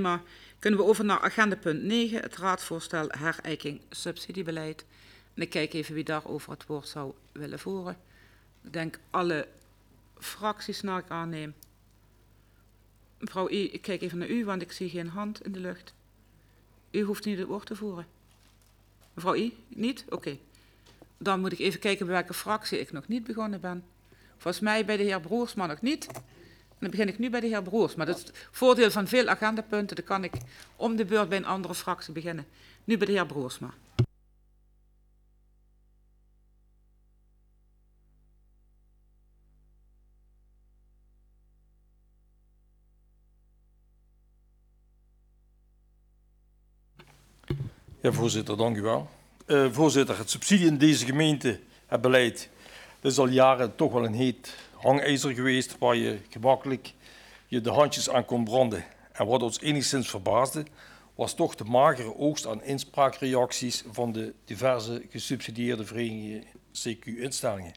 prima. Kunnen we over naar agenda punt 9, het raadsvoorstel herijking subsidiebeleid. En ik kijk even wie daarover het woord zou willen voeren. Ik denk alle fracties naar ik aanneem. Mevrouw I, ik kijk even naar u, want ik zie geen hand in de lucht. U hoeft niet het woord te voeren. Mevrouw I, niet? Oké. Dan moet ik even kijken bij welke fractie ik nog niet begonnen ben. Volgens mij bij de heer Broersma nog niet. En dan begin ik nu bij de heer Broersma. Dat is het voordeel van veel agendapunten. Dan kan ik om de beurt bij een andere fractie beginnen. Nu bij de heer Broersma. Ja, voorzitter, dank u wel. Voorzitter, het subsidie in deze gemeente, het beleid, dat is al jaren toch wel een heet hangijzer geweest waar je gemakkelijk de handjes aan kon branden. En wat ons enigszins verbaasde, was toch de magere oogst aan inspraakreacties van de diverse gesubsidieerde verenigingen CQ-instellingen.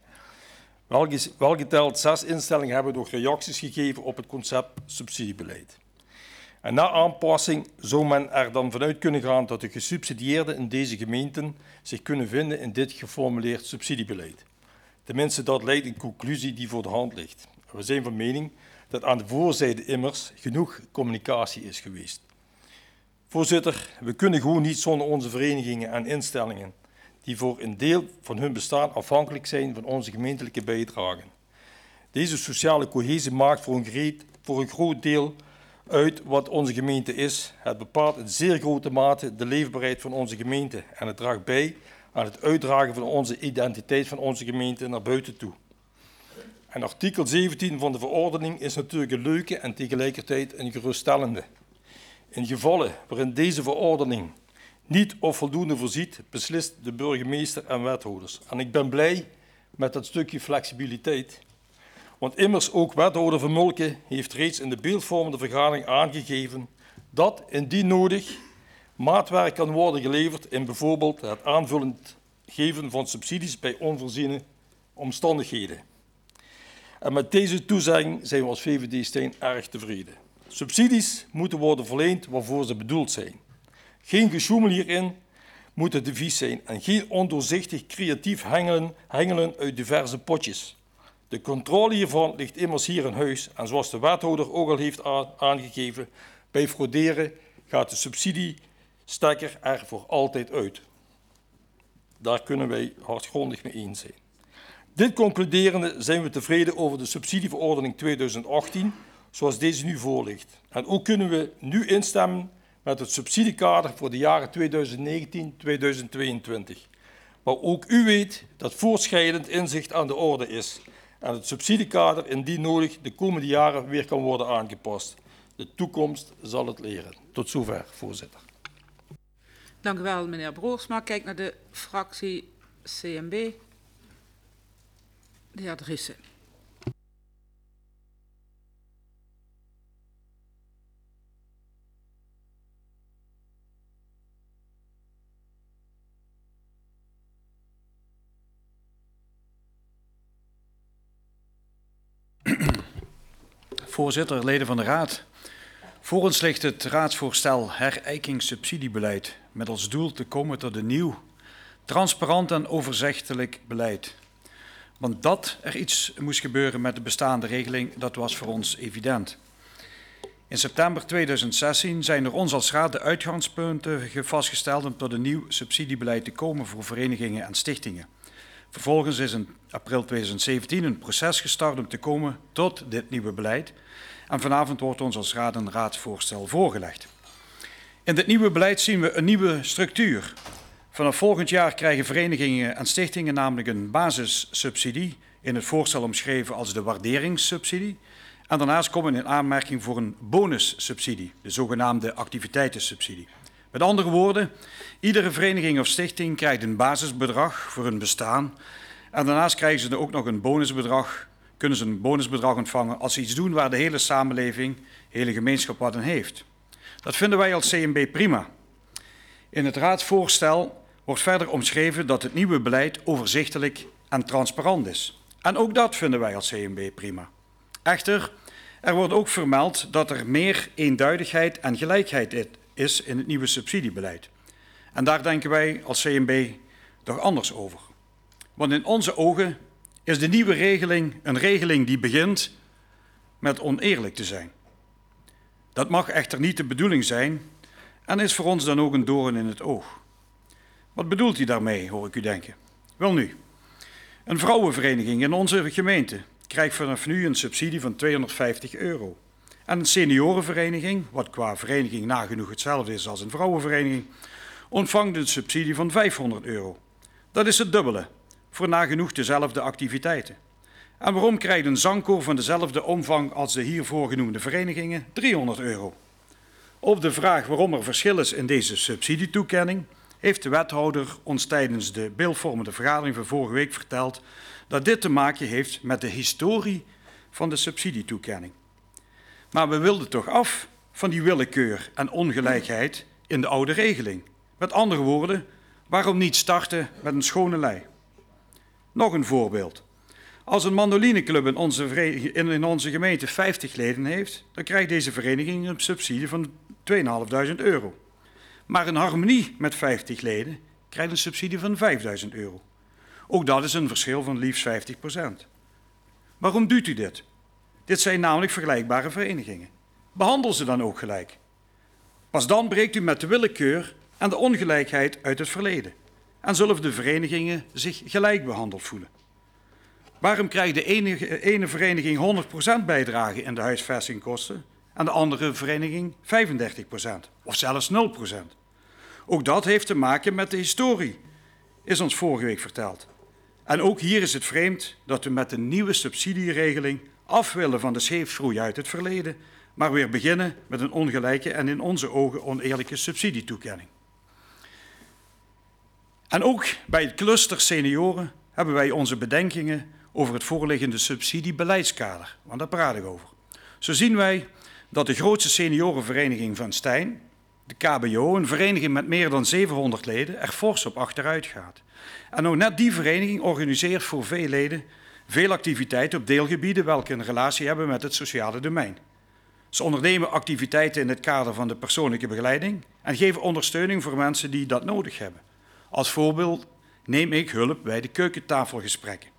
Welgeteld 6 instellingen hebben nog reacties gegeven op het concept subsidiebeleid. En na aanpassing zou men er dan vanuit kunnen gaan dat de gesubsidieerden in deze gemeenten zich kunnen vinden in dit geformuleerd subsidiebeleid. Tenminste, dat lijkt een conclusie die voor de hand ligt. We zijn van mening dat aan de voorzijde immers genoeg communicatie is geweest. Voorzitter, we kunnen gewoon niet zonder onze verenigingen en instellingen die voor een deel van hun bestaan afhankelijk zijn van onze gemeentelijke bijdragen. Deze sociale cohesie maakt voor een groot deel uit wat onze gemeente is. Het bepaalt in zeer grote mate de leefbaarheid van onze gemeente en het draagt bij aan het uitdragen van onze identiteit van onze gemeente naar buiten toe. En artikel 17 van de verordening is natuurlijk een leuke en tegelijkertijd een geruststellende. In gevallen waarin deze verordening niet of voldoende voorziet, beslist de burgemeester en wethouders. En ik ben blij met dat stukje flexibiliteit. Want immers ook wethouder Vermulken heeft reeds in de beeldvormende vergadering aangegeven dat indien nodig maatwerk kan worden geleverd in bijvoorbeeld het aanvullend geven van subsidies bij onvoorziene omstandigheden. En met deze toezegging zijn we als VVD-Stijn erg tevreden. Subsidies moeten worden verleend waarvoor ze bedoeld zijn. Geen gesjoemel hierin moet het devies zijn en geen ondoorzichtig creatief hengelen uit diverse potjes. De controle hiervan ligt immers hier in huis en zoals de wethouder ook al heeft aangegeven, bij frauderen gaat de subsidiestekker er voor altijd uit. Daar kunnen wij hardgrondig mee eens zijn. Dit concluderende zijn we tevreden over de subsidieverordening 2018, zoals deze nu voorligt. En ook kunnen we nu instemmen met het subsidiekader voor de jaren 2019-2022. Maar ook u weet dat voortschrijdend inzicht aan de orde is en het subsidiekader indien nodig de komende jaren weer kan worden aangepast. De toekomst zal het leren. Tot zover, voorzitter. Dank u wel, meneer Broersma. Kijk naar de fractie CNB. De heer Driessen. Voorzitter, leden van de Raad. Voor ons ligt het raadsvoorstel herijking subsidiebeleid met als doel te komen tot een nieuw, transparant en overzichtelijk beleid. Want dat er iets moest gebeuren met de bestaande regeling, dat was voor ons evident. In september 2016 zijn door ons als Raad de uitgangspunten vastgesteld om tot een nieuw subsidiebeleid te komen voor verenigingen en stichtingen. Vervolgens is in april 2017 een proces gestart om te komen tot dit nieuwe beleid. En vanavond wordt ons als Raad een raadsvoorstel voorgelegd. In dit nieuwe beleid zien we een nieuwe structuur. Vanaf volgend jaar krijgen verenigingen en stichtingen namelijk een basissubsidie, in het voorstel omschreven als de waarderingssubsidie. En daarnaast komen we in aanmerking voor een bonussubsidie, de zogenaamde activiteitensubsidie. Met andere woorden, iedere vereniging of stichting krijgt een basisbedrag voor hun bestaan. En daarnaast krijgen ze ook nog een bonusbedrag, kunnen ze een bonusbedrag ontvangen als ze iets doen waar de hele samenleving, de hele gemeenschap wat aan heeft. Dat vinden wij als CNB prima. In het raadsvoorstel wordt verder omschreven dat het nieuwe beleid overzichtelijk en transparant is. En ook dat vinden wij als CNB prima. Echter, Er wordt ook vermeld dat er meer eenduidigheid en gelijkheid is in het nieuwe subsidiebeleid. En daar denken wij als CNB toch anders over. Want in onze ogen is de nieuwe regeling een regeling die begint met oneerlijk te zijn. Dat mag echter niet de bedoeling zijn en is voor ons dan ook een doorn in het oog. Wat bedoelt hij daarmee, hoor ik u denken? Welnu, een vrouwenvereniging in onze gemeente krijgt vanaf nu een subsidie van €250. En een seniorenvereniging, wat qua vereniging nagenoeg hetzelfde is als een vrouwenvereniging, ontvangt een subsidie van €500. Dat is het dubbele, voor nagenoeg dezelfde activiteiten. En waarom krijgt een zangkoor van dezelfde omvang als de hiervoor genoemde verenigingen €300? Op de vraag waarom er verschil is in deze subsidietoekenning, heeft de wethouder ons tijdens de beeldvormende vergadering van vorige week verteld dat dit te maken heeft met de historie van de subsidietoekenning. Maar we wilden toch af van die willekeur en ongelijkheid in de oude regeling. Met andere woorden, waarom niet starten met een schone lei? Nog een voorbeeld. Als een mandolineclub in onze gemeente 50 leden heeft, dan krijgt deze vereniging een subsidie van €2.500. Maar een harmonie met 50 leden krijgt een subsidie van €5.000. Ook dat is een verschil van liefst 50%. Waarom doet u dit? Dit zijn namelijk vergelijkbare verenigingen. Behandel ze dan ook gelijk. Pas dan breekt u met de willekeur en de ongelijkheid uit het verleden. En zullen de verenigingen zich gelijk behandeld voelen. Waarom krijgt de ene vereniging 100% bijdrage in de huisvestingkosten en de andere vereniging 35% of zelfs 0%? Ook dat heeft te maken met de historie, is ons vorige week verteld. En ook hier is het vreemd dat we met een nieuwe subsidieregeling af willen van de scheefgroei uit het verleden, maar weer beginnen met een ongelijke en in onze ogen oneerlijke subsidietoekenning. En ook bij het cluster senioren hebben wij onze bedenkingen over het voorliggende subsidiebeleidskader, want daar praat ik over. Zo zien wij dat de grootste seniorenvereniging van Stijn, de KBO, een vereniging met meer dan 700 leden, er fors op achteruit gaat. En ook net die vereniging organiseert voor veel leden veel activiteiten op deelgebieden welke een relatie hebben met het sociale domein. Ze ondernemen activiteiten in het kader van de persoonlijke begeleiding en geven ondersteuning voor mensen die dat nodig hebben. Als voorbeeld neem ik hulp bij de keukentafelgesprekken.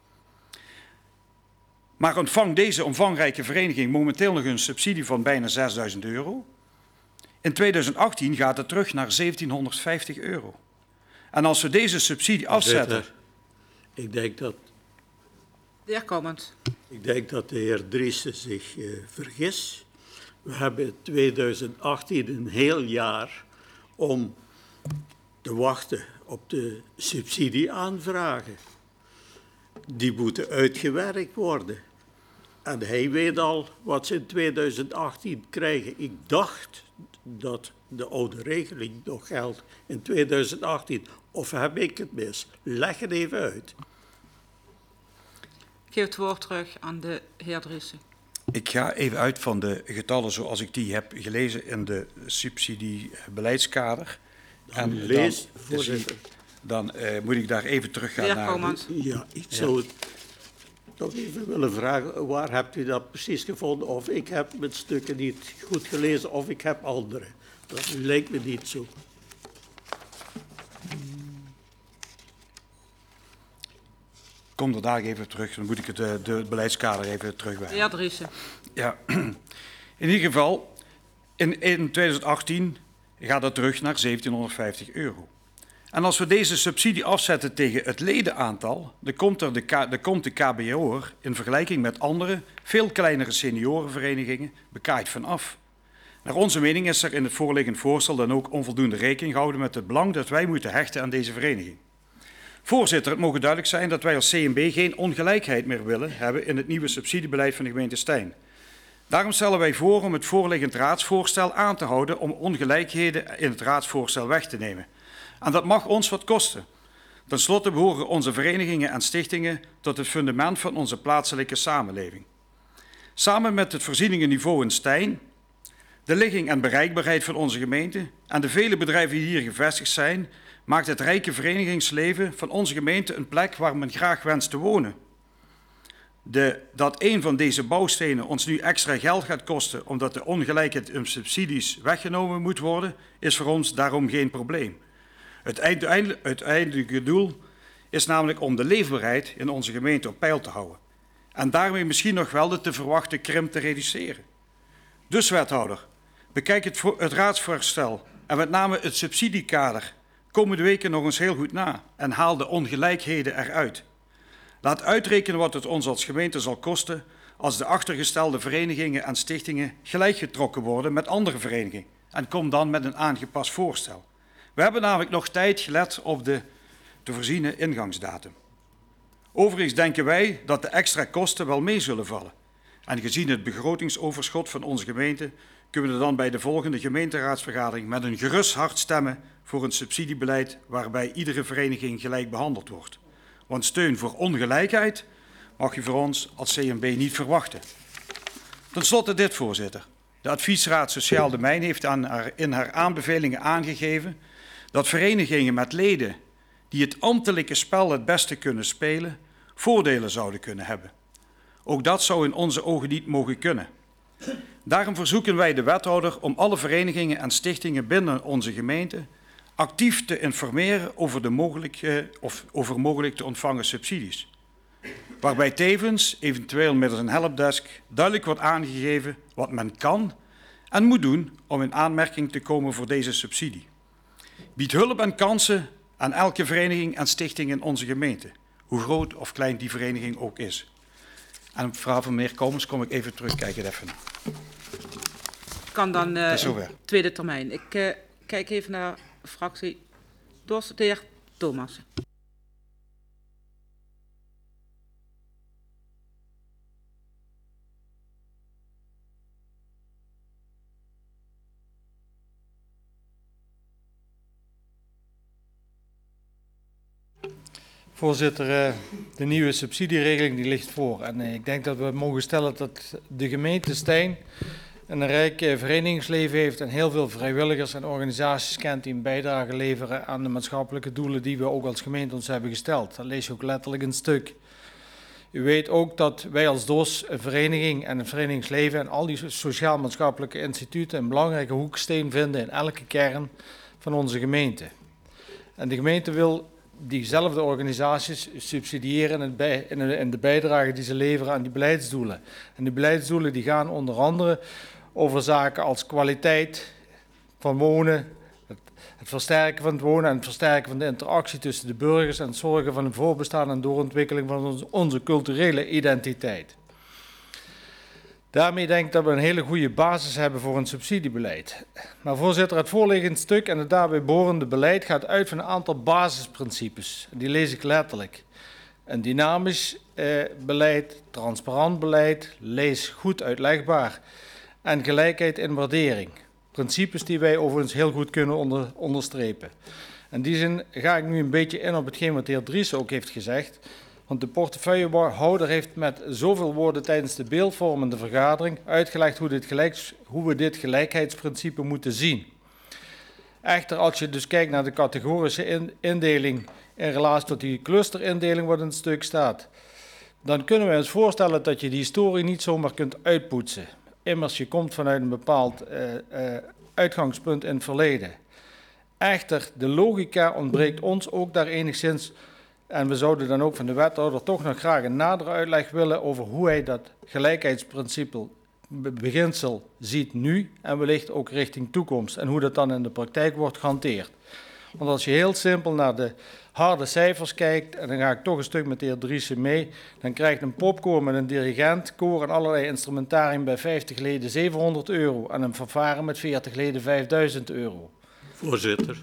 Maar ontvangt deze omvangrijke vereniging momenteel nog een subsidie van bijna €6.000? In 2018 gaat het terug naar €1.750. En als we deze subsidie afzetten... Ik denk dat De heer Kommens. Ik denk dat de heer Driessen zich vergist. We hebben in 2018 een heel jaar om te wachten op de subsidieaanvragen. Die moeten uitgewerkt worden. En hij weet al wat ze in 2018 krijgen. Ik dacht dat de oude regeling nog geldt in 2018. Of heb ik het mis? Leg het even uit. Ik geef het woord terug aan de heer Driessen. Ik ga even uit van de getallen zoals ik die heb gelezen in de subsidiebeleidskader. En lees, voorzitter. Dan moet ik daar even teruggaan Heer naar... Kommens. Ja, ik zou toch even willen vragen, waar hebt u dat precies gevonden? Of ik heb mijn stukken niet goed gelezen, of ik heb andere. Dat lijkt me niet zo. Kom er daar even terug, dan moet ik het beleidskader even terugwijzen. De heer Driessen. Ja, in ieder geval, in 2018 gaat dat terug naar €1.750. En als we deze subsidie afzetten tegen het ledenaantal, dan komt de KBO'er in vergelijking met andere, veel kleinere seniorenverenigingen bekaaid van af. Naar onze mening is er in het voorliggend voorstel dan ook onvoldoende rekening gehouden met het belang dat wij moeten hechten aan deze vereniging. Voorzitter, het mogen duidelijk zijn dat wij als CNB geen ongelijkheid meer willen hebben in het nieuwe subsidiebeleid van de gemeente Stijn. Daarom stellen wij voor om het voorliggend raadsvoorstel aan te houden om ongelijkheden in het raadsvoorstel weg te nemen. En dat mag ons wat kosten. Ten slotte behoren onze verenigingen en stichtingen tot het fundament van onze plaatselijke samenleving. Samen met het voorzieningenniveau in Stijn, de ligging en bereikbaarheid van onze gemeente en de vele bedrijven die hier gevestigd zijn, maakt het rijke verenigingsleven van onze gemeente een plek waar men graag wenst te wonen. Dat een van deze bouwstenen ons nu extra geld gaat kosten omdat de ongelijkheid in subsidies weggenomen moet worden, is voor ons daarom geen probleem. Het uiteindelijke doel is namelijk om de leefbaarheid in onze gemeente op peil te houden en daarmee misschien nog wel de te verwachten krimp te reduceren. Dus wethouder, bekijk het raadsvoorstel en met name het subsidiekader komende weken nog eens heel goed na en haal de ongelijkheden eruit. Laat uitrekenen wat het ons als gemeente zal kosten als de achtergestelde verenigingen en stichtingen gelijkgetrokken worden met andere verenigingen en kom dan met een aangepast voorstel. We hebben namelijk nog tijd gelet op de te voorziene ingangsdatum. Overigens denken wij dat de extra kosten wel mee zullen vallen. En gezien het begrotingsoverschot van onze gemeente kunnen we dan bij de volgende gemeenteraadsvergadering met een gerust hart stemmen voor een subsidiebeleid waarbij iedere vereniging gelijk behandeld wordt. Want steun voor ongelijkheid mag je voor ons als CNB niet verwachten. Ten slotte dit, voorzitter. De Adviesraad Sociaal Domein heeft in haar aanbevelingen aangegeven dat verenigingen met leden die het ambtelijke spel het beste kunnen spelen, voordelen zouden kunnen hebben. Ook dat zou in onze ogen niet mogen kunnen. Daarom verzoeken wij de wethouder om alle verenigingen en stichtingen binnen onze gemeente actief te informeren over mogelijk te ontvangen subsidies. Waarbij tevens, eventueel middels een helpdesk, duidelijk wordt aangegeven wat men kan en moet doen om in aanmerking te komen voor deze subsidie. Biedt hulp en kansen aan elke vereniging en stichting in onze gemeente, hoe groot of klein die vereniging ook is. En op vraag van meneer Komens kom ik even terugkijken. Kan dan tweede termijn. Ik kijk even naar fractie Dos, de heer Thomas. Voorzitter, de nieuwe subsidieregeling die ligt voor. En ik denk dat we mogen stellen dat de gemeente Stein een rijk verenigingsleven heeft en heel veel vrijwilligers en organisaties kent die een bijdrage leveren aan de maatschappelijke doelen die we ook als gemeente ons hebben gesteld. Dat lees je ook letterlijk in het stuk. U weet ook dat wij als DOS een vereniging en een verenigingsleven en al die sociaal-maatschappelijke instituten een belangrijke hoeksteen vinden in elke kern van onze gemeente. En de gemeente wil diezelfde organisaties subsidiëren in de bijdrage die ze leveren aan die beleidsdoelen. En die beleidsdoelen die gaan onder andere over zaken als kwaliteit van wonen, het versterken van het wonen en het versterken van de interactie tussen de burgers en het zorgen van een voorbestaan en doorontwikkeling van onze culturele identiteit. Daarmee denk ik dat we een hele goede basis hebben voor een subsidiebeleid. Maar voorzitter, het voorliggende stuk en het daarbij behorende beleid gaat uit van een aantal basisprincipes. Die lees ik letterlijk. Een dynamisch beleid, transparant beleid, lees goed uitlegbaar en gelijkheid in waardering. Principes die wij overigens heel goed kunnen onderstrepen. In die zin ga ik nu een beetje in op hetgeen wat de heer Dries ook heeft gezegd. Want de portefeuillehouder heeft met zoveel woorden tijdens de beeldvormende vergadering uitgelegd hoe we dit gelijkheidsprincipe moeten zien. Echter, als je dus kijkt naar de categorische indeling in relatie tot die clusterindeling wat in het stuk staat, dan kunnen we ons voorstellen dat je die historie niet zomaar kunt uitpoetsen. Immers, je komt vanuit een bepaald uitgangspunt in het verleden. Echter, de logica ontbreekt ons ook daar enigszins. En we zouden dan ook van de wethouder toch nog graag een nadere uitleg willen over hoe hij dat gelijkheidsprincipe beginsel ziet nu en wellicht ook richting toekomst en hoe dat dan in de praktijk wordt gehanteerd. Want als je heel simpel naar de harde cijfers kijkt, en dan ga ik toch een stuk met de heer Driessen mee, dan krijgt een popkoor met een dirigent, koor en allerlei instrumentarium bij 50 leden €700 en een fanfare met 40 leden €5000. Voorzitter.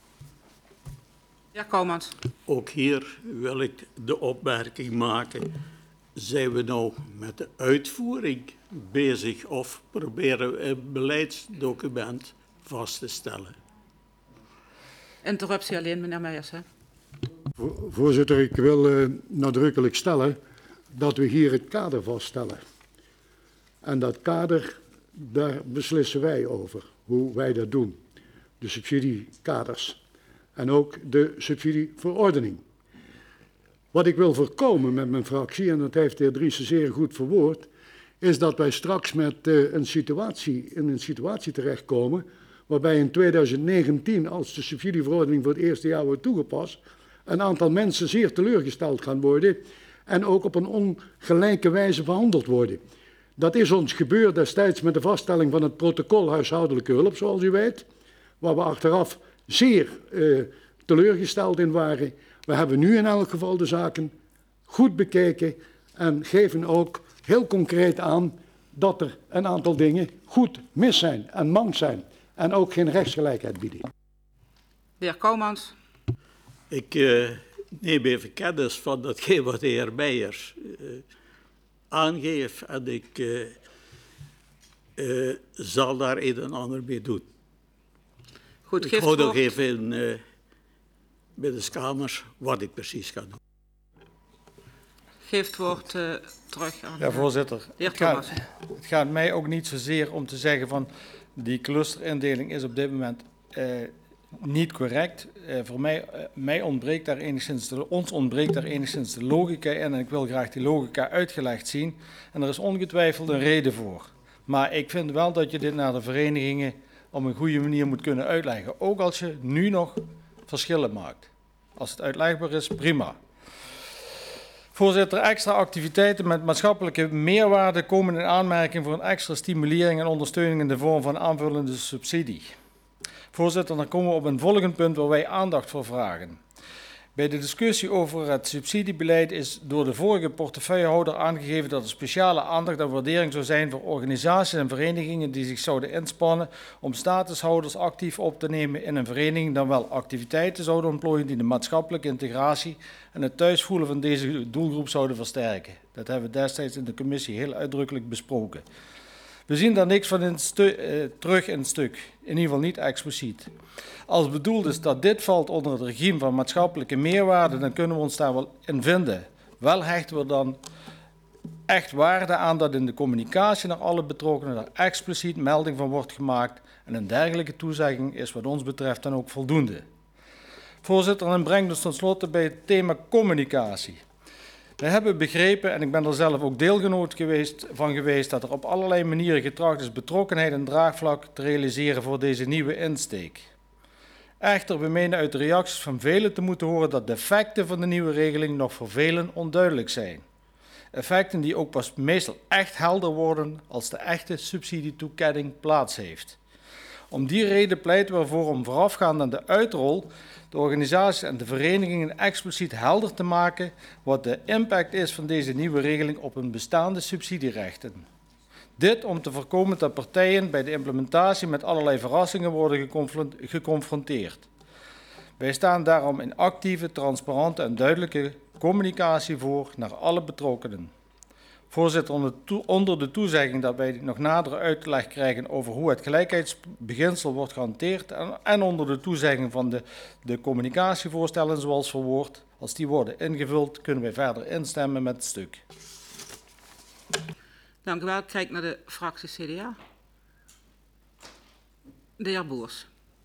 Ja, Koumans. Ook hier wil ik de opmerking maken. Zijn we nou met de uitvoering bezig of proberen we een beleidsdocument vast te stellen? Interruptie alleen, meneer Meijers. Hè? Voorzitter, ik wil nadrukkelijk stellen dat we hier het kader vaststellen. En dat kader, daar beslissen wij over, hoe wij dat doen. De subsidiekaders. En ook de subsidieverordening. Wat ik wil voorkomen met mijn fractie, en dat heeft de heer Driessen zeer goed verwoord, is dat wij straks met in een situatie terechtkomen waarbij in 2019, als de subsidieverordening voor het eerste jaar wordt toegepast, een aantal mensen zeer teleurgesteld gaan worden en ook op een ongelijke wijze behandeld worden. Dat is ons gebeurd destijds met de vaststelling van het protocol huishoudelijke hulp, zoals u weet, waar we achteraf zeer teleurgesteld in waren. We hebben nu in elk geval de zaken goed bekeken en geven ook heel concreet aan dat er een aantal dingen goed mis zijn en mank zijn en ook geen rechtsgelijkheid bieden. De heer Koumans. Ik neem even kennis van datgene wat de heer Meijers aangeeft en ik zal daar een en ander mee doen. Goed, ik hou nog even in binnenskamers wat ik precies ga doen. Geeft woord terug aan ja, voorzitter. Het gaat mij ook niet zozeer om te zeggen van die clusterindeling is op dit moment niet correct. Voor mij ontbreekt daar ons ontbreekt daar enigszins de logica in en ik wil graag die logica uitgelegd zien. En er is ongetwijfeld een reden voor. Maar ik vind wel dat je dit naar de verenigingen op een goede manier moet kunnen uitleggen. Ook als je nu nog verschillen maakt. Als het uitlegbaar is, prima. Voorzitter, extra activiteiten met maatschappelijke meerwaarde komen in aanmerking voor een extra stimulering en ondersteuning in de vorm van aanvullende subsidie. Voorzitter, dan komen we op een volgend punt waar wij aandacht voor vragen. Bij de discussie over het subsidiebeleid is door de vorige portefeuillehouder aangegeven dat er speciale aandacht en waardering zou zijn voor organisaties en verenigingen die zich zouden inspannen om statushouders actief op te nemen in een vereniging, dan wel activiteiten zouden ontplooien die de maatschappelijke integratie en het thuisvoelen van deze doelgroep zouden versterken. Dat hebben we destijds in de commissie heel uitdrukkelijk besproken. We zien daar niks van terug in het stuk, in ieder geval niet expliciet. Als bedoeld is dat dit valt onder het regime van maatschappelijke meerwaarde, dan kunnen we ons daar wel in vinden. Wel hechten we dan echt waarde aan dat in de communicatie naar alle betrokkenen daar expliciet melding van wordt gemaakt en een dergelijke toezegging is wat ons betreft dan ook voldoende. Voorzitter, en brengt ons tenslotte bij het thema communicatie. We hebben begrepen, en ik ben er zelf ook deelgenoot van geweest, dat er op allerlei manieren getracht is betrokkenheid en draagvlak te realiseren voor deze nieuwe insteek. Echter, we menen uit de reacties van velen te moeten horen dat de effecten van de nieuwe regeling nog voor velen onduidelijk zijn. Effecten die ook pas meestal echt helder worden als de echte subsidietoekenning plaats heeft. Om die reden pleiten we ervoor om voorafgaand aan de uitrol de organisaties en de verenigingen expliciet helder te maken wat de impact is van deze nieuwe regeling op hun bestaande subsidierechten. Dit om te voorkomen dat partijen bij de implementatie met allerlei verrassingen worden geconfronteerd. Wij staan daarom in actieve, transparante en duidelijke communicatie voor naar alle betrokkenen. Voorzitter, onder de toezegging dat wij nog nadere uitleg krijgen over hoe het gelijkheidsbeginsel wordt gehanteerd en onder de toezegging van de communicatievoorstellen zoals verwoord, als die worden ingevuld, kunnen wij verder instemmen met het stuk. Dank u wel. Ik kijk naar de fractie CDA. De heer Boers.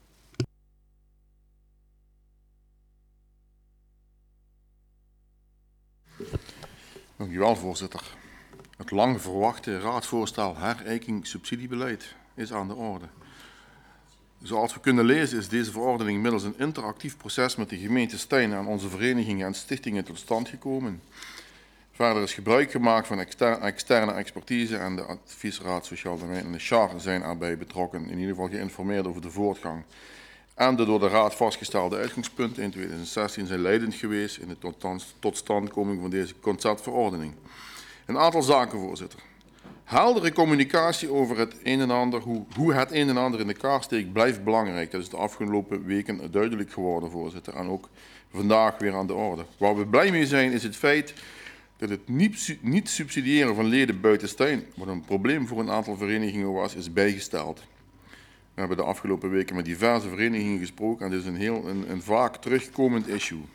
Dank u wel, voorzitter. Het lang verwachte raadsvoorstel herijking subsidiebeleid is aan de orde. Zoals we kunnen lezen is deze verordening middels een interactief proces met de gemeente Steyne en onze verenigingen en stichtingen tot stand gekomen. Verder is gebruik gemaakt van externe expertise en de adviesraad Sociaal Domein en de CHAR zijn erbij betrokken, in ieder geval geïnformeerd over de voortgang. En de door de raad vastgestelde uitgangspunten in 2016 zijn leidend geweest in de totstandkoming van deze conceptverordening. Een aantal zaken, voorzitter. Heldere communicatie over het een en ander, hoe het een en ander in de kaart steekt, blijft belangrijk. Dat is de afgelopen weken duidelijk geworden, voorzitter. En ook vandaag weer aan de orde. Waar we blij mee zijn is het feit dat het niet subsidiëren van leden buiten Steyne, wat een probleem voor een aantal verenigingen was, is bijgesteld. We hebben de afgelopen weken met diverse verenigingen gesproken en dit is een vaak terugkomend issue.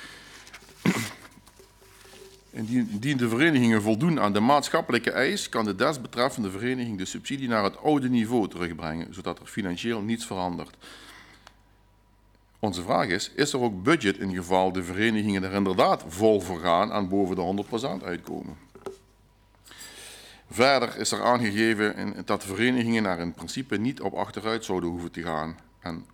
Indien de verenigingen voldoen aan de maatschappelijke eis, kan de desbetreffende vereniging de subsidie naar het oude niveau terugbrengen, zodat er financieel niets verandert. Onze vraag is er ook budget in geval de verenigingen er inderdaad vol voor gaan en boven de 100% uitkomen? Verder is er aangegeven dat de verenigingen er in principe niet op achteruit zouden hoeven te gaan. En